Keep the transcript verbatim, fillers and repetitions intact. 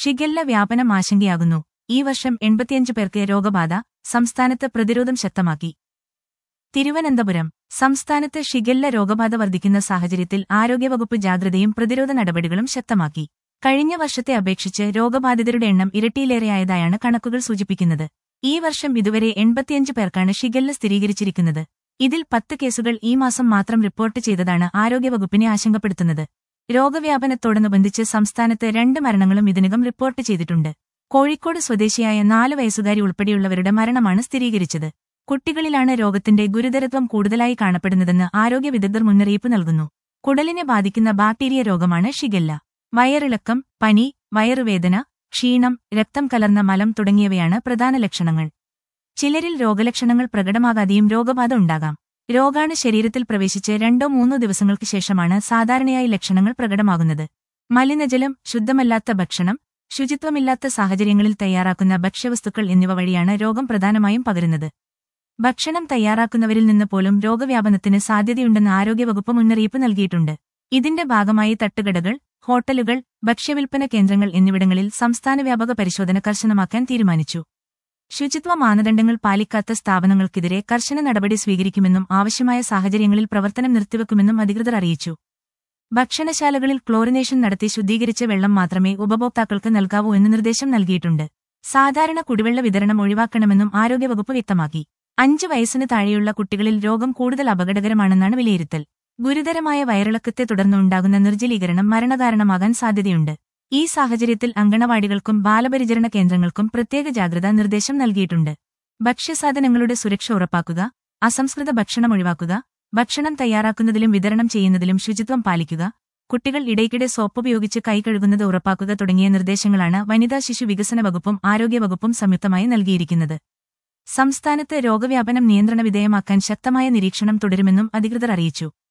Shigella വ്യാപനം ആശങ്കയാകുന്നു. ഈ വർഷം എൺപത്തിയഞ്ച് പേർക്ക് രോഗബാധ, സംസ്ഥാനത്ത് പ്രതിരോധം ശക്തമാക്കി. തിരുവനന്തപുരം. സംസ്ഥാനത്ത് ഷിഗെല്ല രോഗബാധ വർദ്ധിക്കുന്ന സാഹചര്യത്തിൽ ആരോഗ്യവകുപ്പ് ജാഗ്രതയും പ്രതിരോധ നടപടികളും ശക്തമാക്കി. കഴിഞ്ഞ വർഷത്തെ അപേക്ഷിച്ച് രോഗബാധിതരുടെ എണ്ണം ഇരട്ടിയിലേറെയായതായാണ് കണക്കുകൾ സൂചിപ്പിക്കുന്നത്. ഈ വർഷം ഇതുവരെ എൺപത്തിയഞ്ച് പേർക്കാണ് ഷിഗെല്ല സ്ഥിരീകരിച്ചിരിക്കുന്നത്. ഇതിൽ പത്ത് കേസുകൾ ഈ മാസം മാത്രം റിപ്പോർട്ട് ചെയ്തതാണ് ആരോഗ്യവകുപ്പിനെ ആശങ്കപ്പെടുത്തുന്നത്. രോഗവ്യാപനത്തോടനുബന്ധിച്ച് സംസ്ഥാനത്ത് രണ്ട് മരണങ്ങളും ഇതിനകം റിപ്പോർട്ട് ചെയ്തിട്ടുണ്ട്. കോഴിക്കോട് സ്വദേശിയായ നാല് വയസ്സുകാരി ഉൾപ്പെടെയുള്ളവരുടെ മരണമാണ് സ്ഥിരീകരിച്ചത്. കുട്ടികളിലാണ് രോഗത്തിന്റെ ഗുരുതരത്വം കൂടുതലായി കാണപ്പെടുന്നതെന്ന് ആരോഗ്യ വിദഗ്ധർ മുന്നറിയിപ്പ് നൽകുന്നു. കുടലിനെ ബാധിക്കുന്ന ബാക്ടീരിയ രോഗമാണ് ഷിഗെല്ല. വയറിളക്കം, പനി, വയറുവേദന, ക്ഷീണം, രക്തം കലർന്ന മലം തുടങ്ങിയവയാണ് പ്രധാന ലക്ഷണങ്ങൾ. ചിലരിൽ രോഗലക്ഷണങ്ങൾ പ്രകടമാകാതെയും രോഗബാധ ഉണ്ടാകാം. രോഗാണു ശരീരത്തിൽ പ്രവേശിച്ച് രണ്ടോ മൂന്നോ ദിവസങ്ങൾക്ക് ശേഷമാണ് സാധാരണയായി ലക്ഷണങ്ങൾ പ്രകടമാകുന്നത്. മലിനജലം, ശുദ്ധമല്ലാത്ത ഭക്ഷണം, ശുചിത്വമില്ലാത്ത സാഹചര്യങ്ങളിൽ തയ്യാറാക്കുന്ന ഭക്ഷ്യവസ്തുക്കൾ എന്നിവ വഴിയാണ് രോഗം പ്രധാനമായും പകരുന്നത്. ഭക്ഷണം തയ്യാറാക്കുന്നവരിൽ നിന്ന് പോലും രോഗവ്യാപനത്തിന് സാധ്യതയുണ്ടെന്ന് ആരോഗ്യവകുപ്പ് മുന്നറിയിപ്പ് നൽകിയിട്ടുണ്ട്. ഇതിന്റെ ഭാഗമായി തട്ടുകടകൾ, ഹോട്ടലുകൾ, ഭക്ഷ്യവിൽപ്പന കേന്ദ്രങ്ങൾ എന്നിവിടങ്ങളിൽ സംസ്ഥാനവ്യാപക പരിശോധന കർശനമാക്കാൻ തീരുമാനിച്ചു. ശുചിത്വ മാനദണ്ഡങ്ങൾ പാലിക്കാത്ത സ്ഥാപനങ്ങൾക്കെതിരെ കർശന നടപടി സ്വീകരിക്കുമെന്നും ആവശ്യമായ സാഹചര്യങ്ങളിൽ പ്രവർത്തനം നിർത്തിവെക്കുമെന്നും അധികൃതർ അറിയിച്ചു. ഭക്ഷണശാലകളിൽ ക്ലോറിനേഷൻ നടത്തി ശുദ്ധീകരിച്ച വെള്ളം മാത്രമേ ഉപഭോക്താക്കൾക്ക് നൽകാവൂ എന്ന് നിർദ്ദേശം നൽകിയിട്ടുണ്ട്. സാധാരണ കുടിവെള്ള വിതരണം ഒഴിവാക്കണമെന്നും ആരോഗ്യവകുപ്പ് വ്യക്തമാക്കി. അഞ്ച് വയസ്സിന് താഴെയുള്ള കുട്ടികളിൽ രോഗം കൂടുതൽ അപകടകരമാണെന്നാണ് വിലയിരുത്തൽ. ഗുരുതരമായ വയറിളക്കത്തെ തുടർന്നുണ്ടാകുന്ന നിർജ്ജലീകരണം മരണകാരണമാകാൻ സാധ്യതയുണ്ട്. ഈ സാഹചര്യത്തിൽ അങ്കണവാടികൾക്കും ബാലപരിചരണ കേന്ദ്രങ്ങൾക്കും പ്രത്യേക ജാഗ്രതാ നിർദ്ദേശം നൽകിയിട്ടുണ്ട്. ഭക്ഷ്യസാധനങ്ങളുടെ സുരക്ഷ ഉറപ്പാക്കുക, അസംസ്കൃത ഭക്ഷണം ഒഴിവാക്കുക, ഭക്ഷണം തയ്യാറാക്കുന്നതിലും വിതരണം ചെയ്യുന്നതിലും ശുചിത്വം പാലിക്കുക, കുട്ടികൾ ഇടയ്ക്കിടെ സോപ്പുപയോഗിച്ച് കൈ കഴുകുന്നത് ഉറപ്പാക്കുക തുടങ്ങിയ നിർദ്ദേശങ്ങളാണ് വനിതാ ശിശു വികസന വകുപ്പും ആരോഗ്യവകുപ്പും സംയുക്തമായി നൽകിയിരിക്കുന്നത്. സംസ്ഥാനത്ത് രോഗവ്യാപനം നിയന്ത്രണ വിധേയമാക്കാൻ ശക്തമായ നിരീക്ഷണം തുടരുമെന്നും അധികൃതർ അറിയിച്ചു.